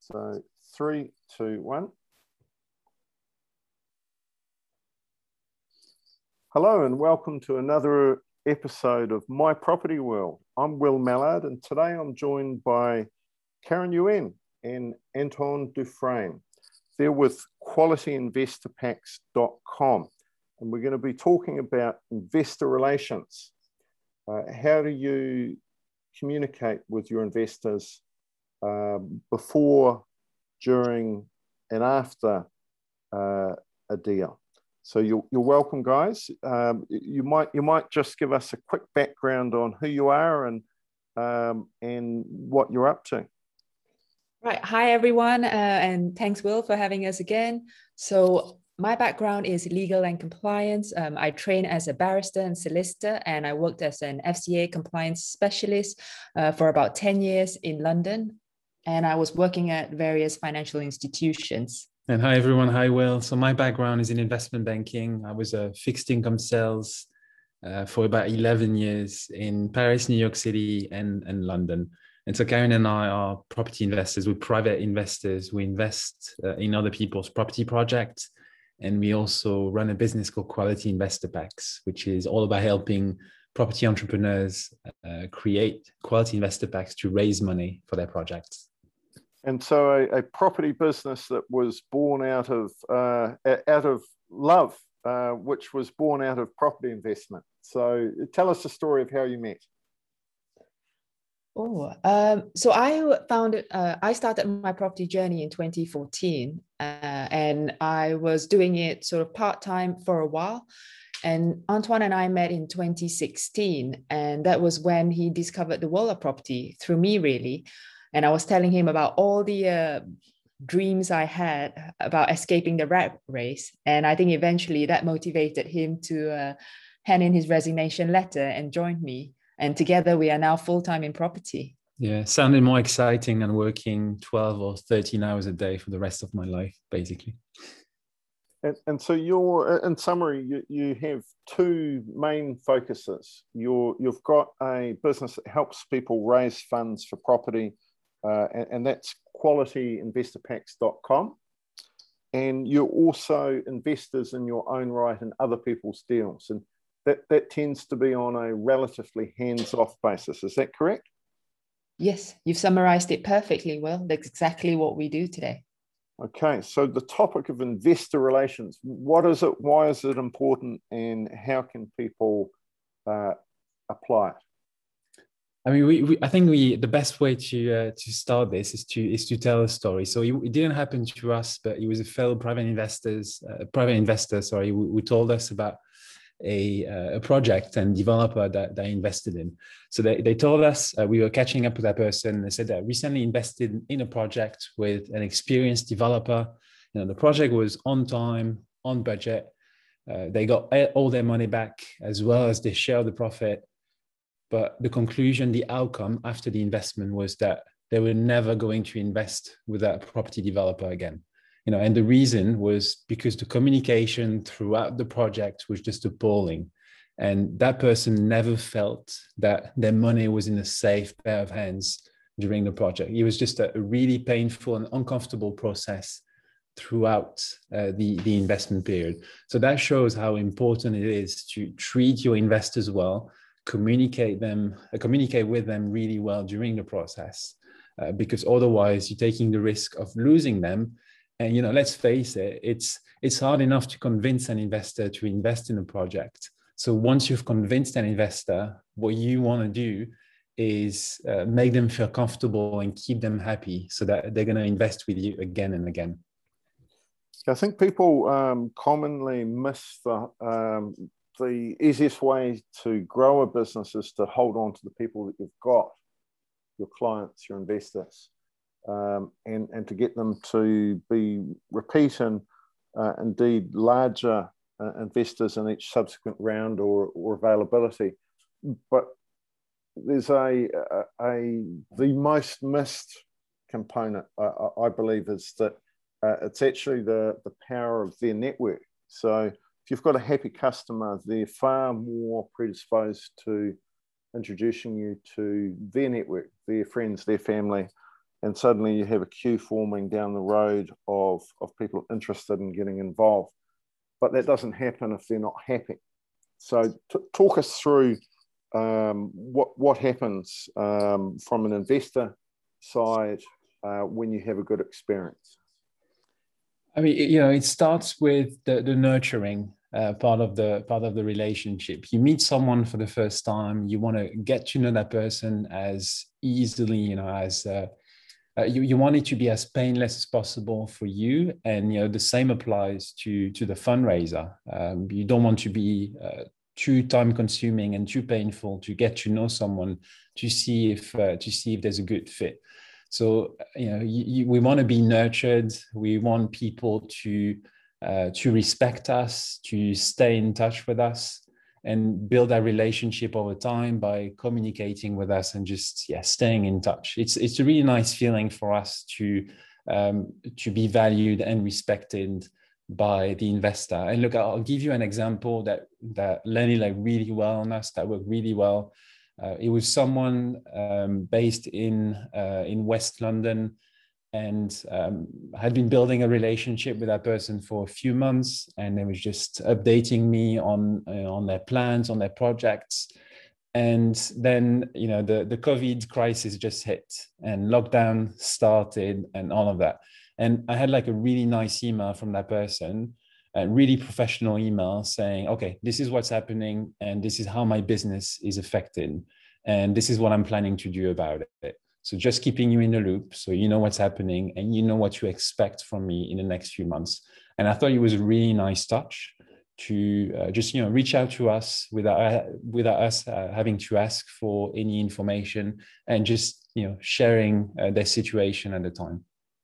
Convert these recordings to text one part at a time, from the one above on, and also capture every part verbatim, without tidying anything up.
So three, two, one. Hello and welcome to another episode of My Property World. I'm Will Mallard and today I'm joined by Karen Yuen and Anton Dufresne. They're with quality investor packs dot com and we're going to be talking about investor relations. Uh, how do you communicate with your investors uh, before, during, and after uh, a deal? So you're, you're welcome, guys. Um, you might you might just give us a quick background on who you are and um, and what you're up to. Right. Hi, everyone, uh, and thanks, Will, for having us again. So my background is legal and compliance. Um, I trained as a barrister and solicitor, and I worked as an F C A compliance specialist uh, for about ten years in London. And I was working at various financial institutions. And hi, everyone. Hi, Will. So my background is in investment banking. I was a fixed income sales uh, for about eleven years in Paris, New York City, and, and London. And so Karen and I are property investors. We're private investors. We invest uh, in other people's property projects. And we also run a business called Quality Investor Packs, which is all about helping property entrepreneurs uh, create quality investor packs to raise money for their projects. And so a, a property business that was born out of uh, out of love, uh, which was born out of property investment. So tell us the story of how you met. Oh, um, so I found it, uh, I started my property journey in twenty fourteen uh, and I was doing it sort of part-time for a while. And Antoine and I met in twenty sixteen. And that was when he discovered the world of property through me, really. And I was telling him about all the uh, dreams I had about escaping the rat race. And I think eventually that motivated him to uh, hand in his resignation letter and join me. And together we are now full-time in property. Yeah, sounded more exciting than working twelve or thirteen hours a day for the rest of my life, basically. And, and so you're, in summary, you, you have two main focuses. You're, you've got a business that helps people raise funds for property, uh, and, and that's quality investor packs dot com. And you're also investors in your own right in other people's deals. And that, that tends to be on a relatively hands-off basis. Is that correct? Yes, you've summarized it perfectly, Will. That's exactly what we do today. Okay, so the topic of investor relations, what is it, why is it important, and how can people uh, apply it? I mean, we, we I think we the best way to uh, to start this is to is to tell a story. So it, it didn't happen to us, but it was a fellow private investors, uh, private investor, sorry, who, who told us about a uh, a project and developer that they invested in. So they, they told us, uh, we were catching up with that person. They said that recently invested in a project with an experienced developer. You know, the project was on time, on budget. Uh, they got all their money back as well as they share the profit. But the conclusion, the outcome after the investment was that they were never going to invest with that property developer again. You know, and the reason was because the communication throughout the project was just appalling. And that person never felt that their money was in a safe pair of hands during the project. It was just a really painful and uncomfortable process throughout uh, the, the investment period. So that shows how important it is to treat your investors well, communicate them, uh, communicate with them really well during the process, uh, because otherwise you're taking the risk of losing them. And, you know, let's face it, it's, it's hard enough to convince an investor to invest in a project. So once you've convinced an investor, what you want to do is uh, make them feel comfortable and keep them happy so that they're going to invest with you again and again. I think people um, commonly miss the, um, the easiest way to grow a business is to hold on to the people that you've got, your clients, your investors. Um, and, and to get them to be repeat and uh, indeed larger uh, investors in each subsequent round or, or availability. But there's a, a, a the most missed component, I, I believe, is that uh, it's actually the, the power of their network. So if you've got a happy customer, they're far more predisposed to introducing you to their network, their friends, their family, and suddenly you have a queue forming down the road of, of people interested in getting involved. But that doesn't happen if they're not happy. So t- talk us through um, what, what happens um, from an investor side uh, when you have a good experience. I mean, you know, it starts with the, the nurturing uh, part of the part of the relationship. You meet someone for the first time, you want to get to know that person as easily, you know, as uh, uh, you, you want it to be as painless as possible for you. And, you know, the same applies to, to the fundraiser. Um, you don't want to be uh, too time consuming and too painful to get to know someone to see if uh, to see if there's a good fit. So, you know, you, you, we want to be nurtured. We want people to uh, to respect us, to stay in touch with us, and build that relationship over time by communicating with us and just yeah, staying in touch. It's it's a really nice feeling for us to um, to be valued and respected by the investor. And look, I'll give you an example that that landed like really well on us, that worked really well. Uh, it was someone um, based in uh, in West London, and um, had been building a relationship with that person for a few months, and they was just updating me on uh, on their plans, on their projects. And then, you know, the the COVID crisis just hit, and lockdown started, and all of that. And I had like a really nice email from that person, a really professional email saying, okay, this is what's happening, and this is how my business is affected, and this is what I'm planning to do about it. So just keeping you in the loop, so you know what's happening and you know what to expect from me in the next few months. And I thought it was a really nice touch to uh, just, you know, reach out to us without uh, without us uh, having to ask for any information, and just, you know, sharing uh, their situation at the time.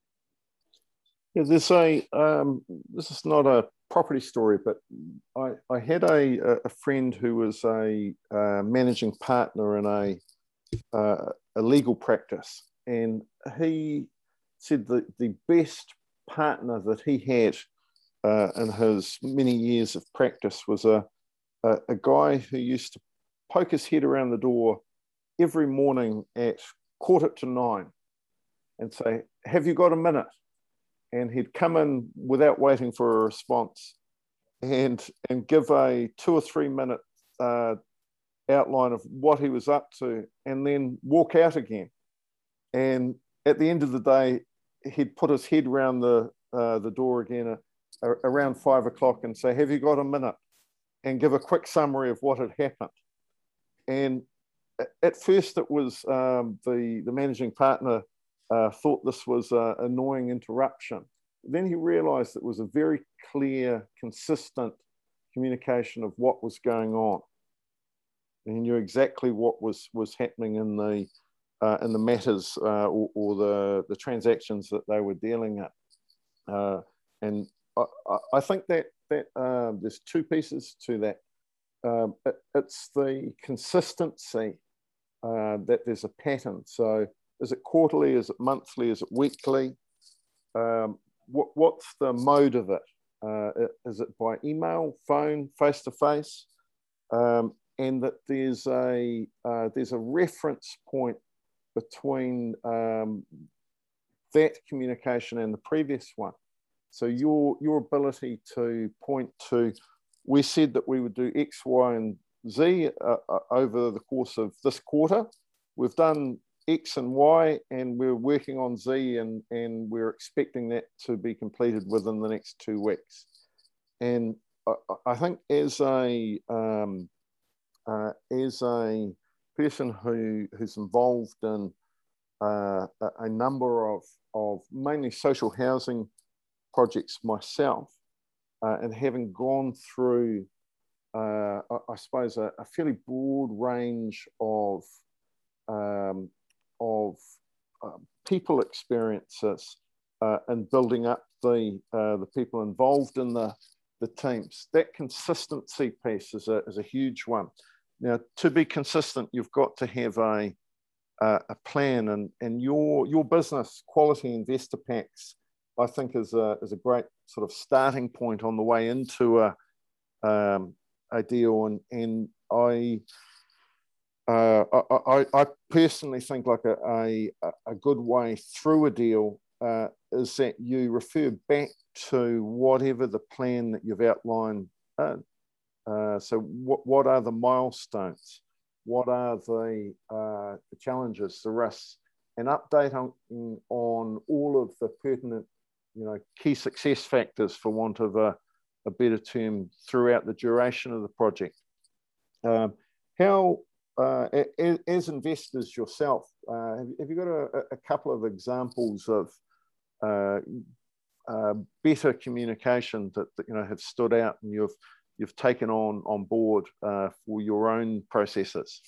Yeah, there's a um, this is not a property story, but I, I had a, a friend who was a uh, managing partner in a, uh, a legal practice, and he said that the best partner that he had uh, in his many years of practice was a, a, a guy who used to poke his head around the door every morning at quarter to nine and say, "Have you got a minute?" And he'd come in without waiting for a response, and and give a two or three minute uh, outline of what he was up to, and then walk out again. And at the end of the day, he'd put his head around the uh, the door again uh, around five o'clock and say, "Have you got a minute?" and give a quick summary of what had happened. And at first, it was um, the the managing partner Uh, thought this was an annoying interruption. Then he realized it was a very clear, consistent communication of what was going on. And he knew exactly what was, was happening in the, uh, in the matters uh, or, or the, the transactions that they were dealing at. Uh, and I, I think that, that uh, there's two pieces to that. Um, it, it's the consistency uh, that there's a pattern. So is it quarterly? Is it monthly? Is it weekly? Um, what, what's the mode of it? Uh, is it by email, phone, face to face? Um, and that there's a uh, there's a reference point between um, that communication and the previous one. So your your ability to point to, we said that we would do X, Y, and Z uh, uh, over the course of this quarter. We've done X and Y, and we're working on Z, and, and we're expecting that to be completed within the next two weeks. And I, I think as a um, uh, as a person who who's involved in uh, a, a number of of mainly social housing projects myself, uh, and having gone through, uh, I, I suppose, a, a fairly broad range of um, of uh, people experiences uh, and building up the uh, the people involved in the the teams. That consistency piece is a is a huge one. Now, to be consistent, you've got to have a uh, a plan, and and your your business Quality Investor Packs, I think, is a is a great sort of starting point on the way into a um, a deal. And and I. uh, I, I, I personally think like a, a, a good way through a deal uh, is that you refer back to whatever the plan that you've outlined. Uh, uh, so what, what are the milestones? What are the, uh, the challenges, the risks? An update on, on all of the pertinent, you know, key success factors, for want of a, a better term, throughout the duration of the project. Um, how, uh, as, as investors yourself, uh, have, have you got a, a couple of examples of uh, uh, better communication that, that you know have stood out and you've you've taken on on board uh, for your own processes?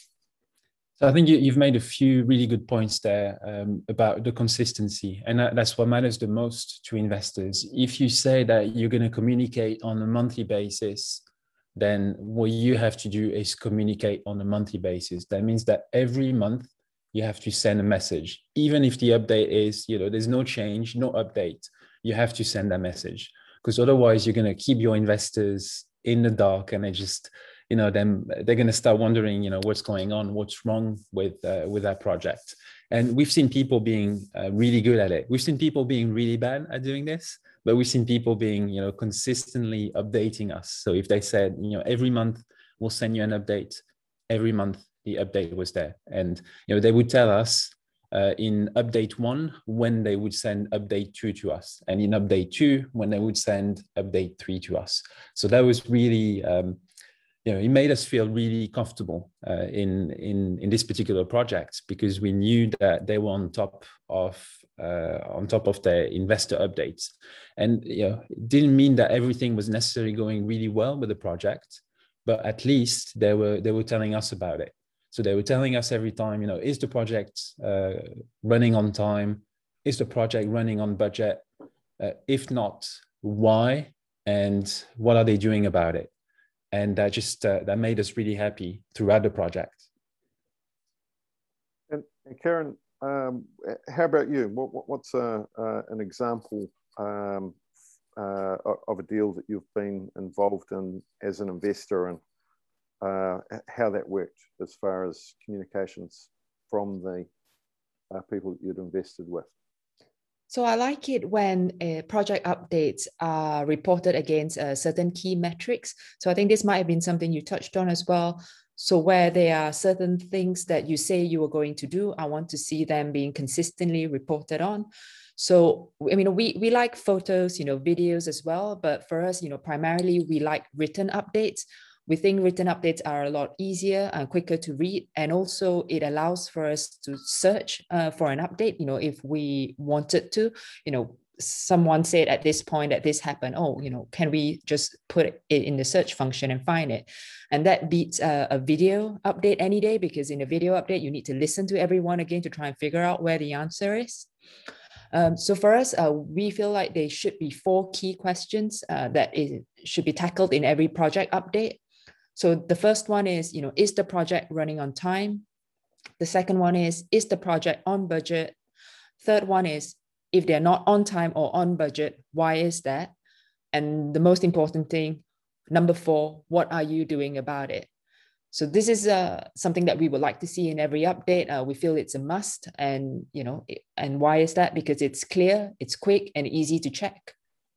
So I think you, you've made a few really good points there um, about the consistency, and that, that's what matters the most to investors. If you say that you're going to communicate on a monthly basis, then what you have to do is communicate on a monthly basis. That means that every month you have to send a message, even if the update is, you know, there's no change, no update, you have to send that message, because otherwise you're going to keep your investors in the dark, and they just, you know, then they're going to start wondering, you know, what's going on, what's wrong with uh, with that project. And we've seen people being uh, really good at it. We've seen people being really bad at doing this, but we've seen people being, you know, consistently updating us. So if they said, you know, every month we'll send you an update, every month the update was there. And, you know, they would tell us uh, in update one when they would send update two to us, and in update two when they would send update three to us. So that was really, um, you know, it made us feel really comfortable uh, in, in, in this particular project, because we knew that they were on top of uh, on top of their investor updates. And, you know, it didn't mean that everything was necessarily going really well with the project, but at least they were they were telling us about it. So they were telling us every time, you know, is the project uh, running on time? Is the project running on budget? Uh, if not, why? And what are they doing about it? And that just uh, that made us really happy throughout the project. And, and Karen, um, how about you? What, what, what's a, uh, an example um, uh, of a deal that you've been involved in as an investor, and uh, how that worked as far as communications from the uh, people that you'd invested with? So I like it when uh, project updates are reported against uh, certain key metrics. So I think this might have been something you touched on as well. So where there are certain things that you say you are going to do, I want to see them being consistently reported on. So, I mean, we, we like photos, you know, videos as well, but for us, you know, primarily we like written updates. We think written updates are a lot easier and quicker to read. And also it allows for us to search uh, for an update, you know, if we wanted to, you know, someone said at this point that this happened, oh, you know, can we just put it in the search function and find it? And that beats a, a video update any day, because in a video update, you need to listen to everyone again to try and figure out where the answer is. Um, so for us, uh, we feel like there should be four key questions uh, that is, should be tackled in every project update. So the first one is, you know, is the project running on time? The second one is, is the project on budget? Third one is, if they're not on time or on budget, why is that? And the most important thing, number four, what are you doing about it? So this is uh, something that we would like to see in every update. Uh, we feel it's a must, and, you know, and why is that? Because it's clear, it's quick and easy to check.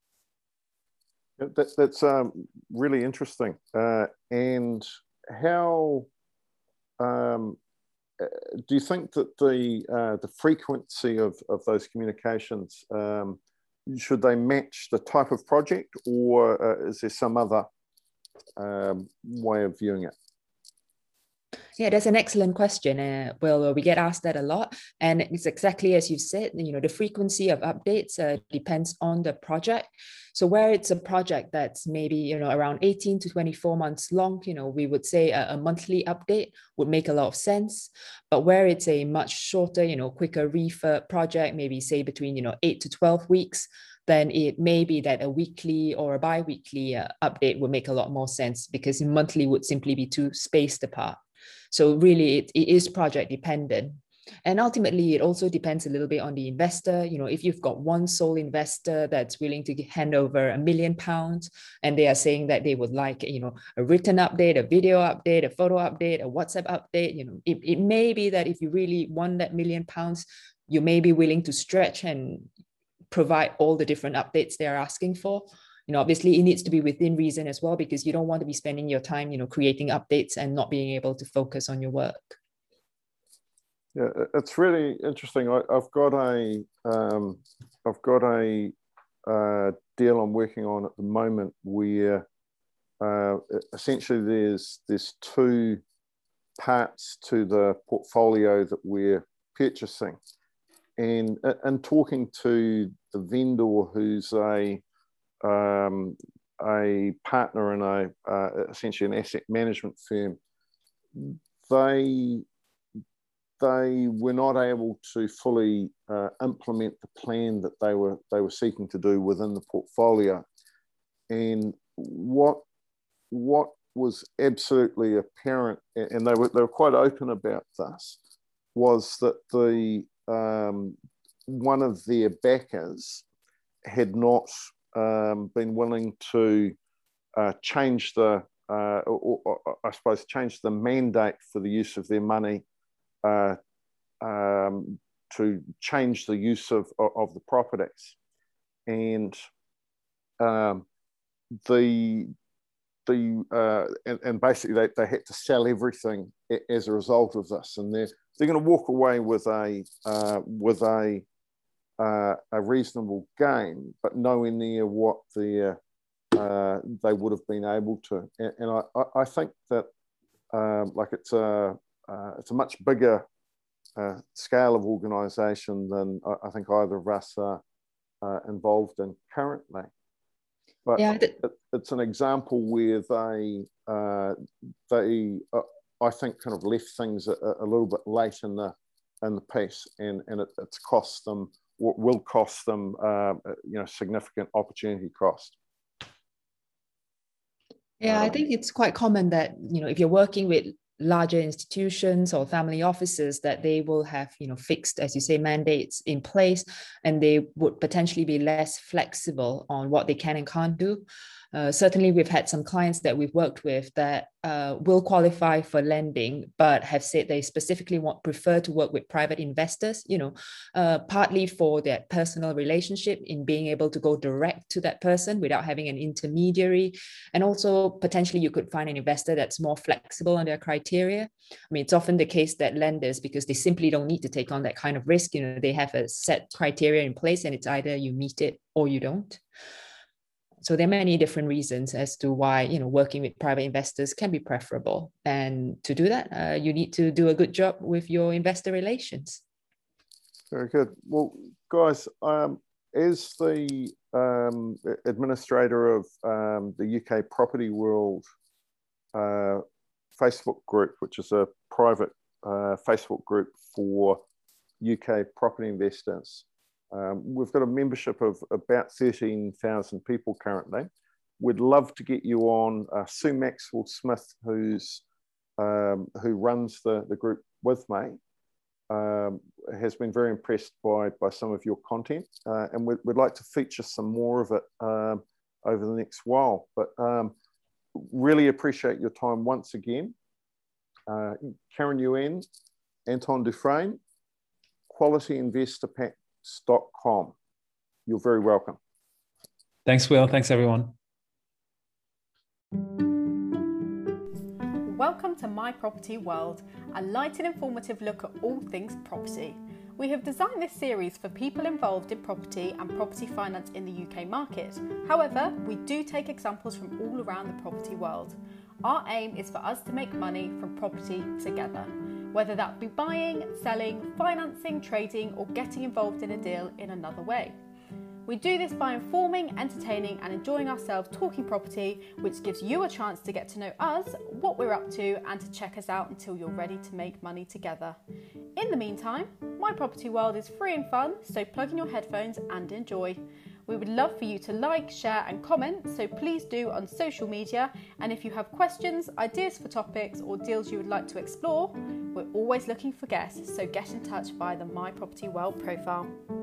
That, that's um, really interesting. Uh, and how um, do you think that the uh, the frequency of, of those communications, um, should they match the type of project, or uh, is there some other um, way of viewing it? Yeah, that's an excellent question. Uh, well, we get asked that a lot, and it's exactly as you said. You know, the frequency of updates uh, depends on the project. So where it's a project that's maybe, you know, around eighteen to twenty-four months long, you know, we would say a, a monthly update would make a lot of sense. But where it's a much shorter, you know, quicker refurb project, maybe say between, you know, eight to twelve weeks, then it may be that a weekly or a bi-weekly uh, update would make a lot more sense, because monthly would simply be too spaced apart. So really, it, it is project dependent. And ultimately, it also depends a little bit on the investor. You know, if you've got one sole investor that's willing to hand over a million pounds, and they are saying that they would like, you know, a written update, a video update, a photo update, a WhatsApp update, you know, it, it may be that if you really want that million pounds, you may be willing to stretch and provide all the different updates they're asking for. You know, obviously it needs to be within reason as well, because you don't want to be spending your time, you know, creating updates and not being able to focus on your work. Yeah, it's really interesting. I, I've got a, um, I've got a uh, deal I'm working on at the moment where uh, essentially there's there's two parts to the portfolio that we're purchasing, and and talking to the vendor who's a um, a partner in a uh, essentially an asset management firm, they they were not able to fully uh, implement the plan that they were they were seeking to do within the portfolio. And what what was absolutely apparent, and they were they were quite open about this, was that the um, one of their backers had not um, been willing to uh, change the, uh, or, or, I suppose, change the mandate for the use of their money uh, um, to change the use of, of the properties. And um, the, the uh, and, and basically they, they had to sell everything as a result of this. And they're, they're going to walk away with a, uh, with a, Uh, a reasonable gain, but nowhere near what the, uh, they would have been able to. And, and I, I think that um, like it's a uh, it's a much bigger uh, scale of organisation than I, I think either of us are uh, involved in currently. But yeah, it, it's an example where they uh, they uh, I think kind of left things a, a little bit late in the in the piece, and and it, it's cost them. Will cost them, uh, you know, significant opportunity cost. Yeah, um, I think it's quite common that, you know, if you're working with larger institutions or family offices, that they will have, you know, fixed, as you say, mandates in place, and they would potentially be less flexible on what they can and can't do. Uh, certainly, we've had some clients that we've worked with that uh, will qualify for lending, but have said they specifically want prefer to work with private investors, you know, uh, partly for their personal relationship in being able to go direct to that person without having an intermediary. And also potentially you could find an investor that's more flexible on their criteria. I mean, it's often the case that lenders, because they simply don't need to take on that kind of risk, you know, they have a set criteria in place and it's either you meet it or you don't. So there are many different reasons as to why, you know, working with private investors can be preferable. And to do that, uh, you need to do a good job with your investor relations. Very good. Well, guys, um, as the um, administrator of um, the U K Property World uh, Facebook group, which is a private uh, Facebook group for U K property investors, Um, we've got a membership of about thirteen thousand people currently. We'd love to get you on. uh, Sue Maxwell Smith, who's um, who runs the, the group with me, um, has been very impressed by, by some of your content, uh, and we'd, we'd like to feature some more of it um, over the next while. But um, really appreciate your time once again. Uh, Karen Yuen, Anton Dufresne, Quality Investor Pack dot com. You're very welcome. Thanks, Will. Thanks, everyone. Welcome to My Property World, a light and informative look at all things property. We have designed this series for people involved in property and property finance in the U K market. However, we do take examples from all around the property world. Our aim is for us to make money from property together, whether that be buying, selling, financing, trading, or getting involved in a deal in another way. We do this by informing, entertaining, and enjoying ourselves talking property, which gives you a chance to get to know us, what we're up to, and to check us out until you're ready to make money together. In the meantime, My Property World is free and fun, so plug in your headphones and enjoy. We would love for you to like, share and comment, so please do on social media. And if you have questions, ideas for topics or deals you would like to explore, we're always looking for guests, so get in touch via the My Property World profile.